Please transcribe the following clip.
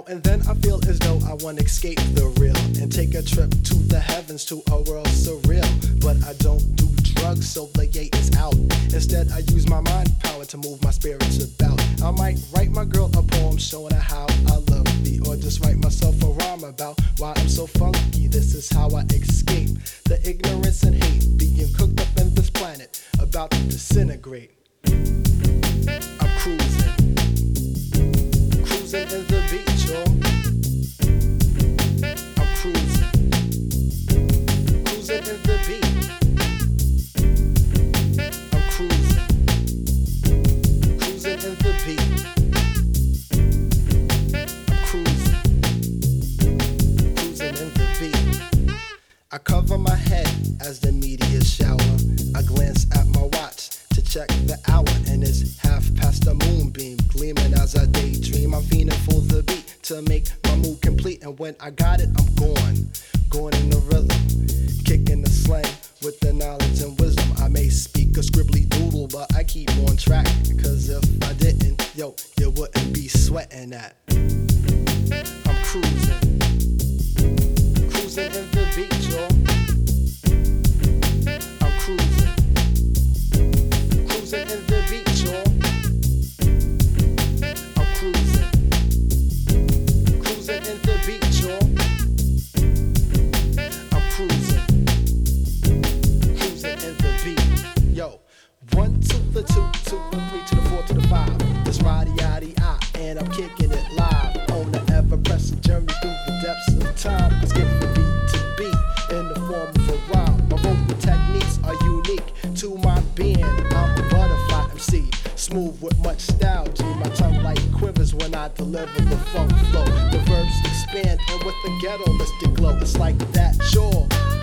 and then I feel as though I wanna escape the real and take a trip to the heavens, to a world surreal. But I don't do drugs, so the yay is out. Instead, I use my mind power to move my spirits about. I might write my girl a poem showing her how I love thee, or just write myself a rhyme about why I'm so funky. This is how I escape the ignorance and hate being cooked up in this planet, about to disintegrate. I'm cruising in the beach, yo. I'm cruising in the beach. I'm cruising in the beach. I'm cruising in the beach. I cover my head as the meteors shower. I glance at my watch to check the hour, and it's half past the moonbeam, gleaming as I daydream. I'm fiending for the beat to make my mood complete, and when I got it, I'm going in the rhythm, kicking the slang with the knowledge and wisdom. I may speak a scribbly doodle, but I keep on track, cause if I didn't, yo, you wouldn't be sweating that. I'm cruising in the beach, yo. I'm cruising in the beach, yo. I'm cruising in the beach, yo. I'm cruising in the beach, yo. 1 to the 2 to the 3 to the 4 to the 5. It's Roddy-Yaddy-I, and I'm kicking it live on the ever-pressing journey through the depths of time. Let's get from beat to beat in the form of a rhyme. My vocal techniques are unique to my being. I'm a butterfly MC, smooth with much style. G, my tongue like quivers when I deliver the funk flow. The verbs expand, and with the ghetto-listic glow, it's like that jaw.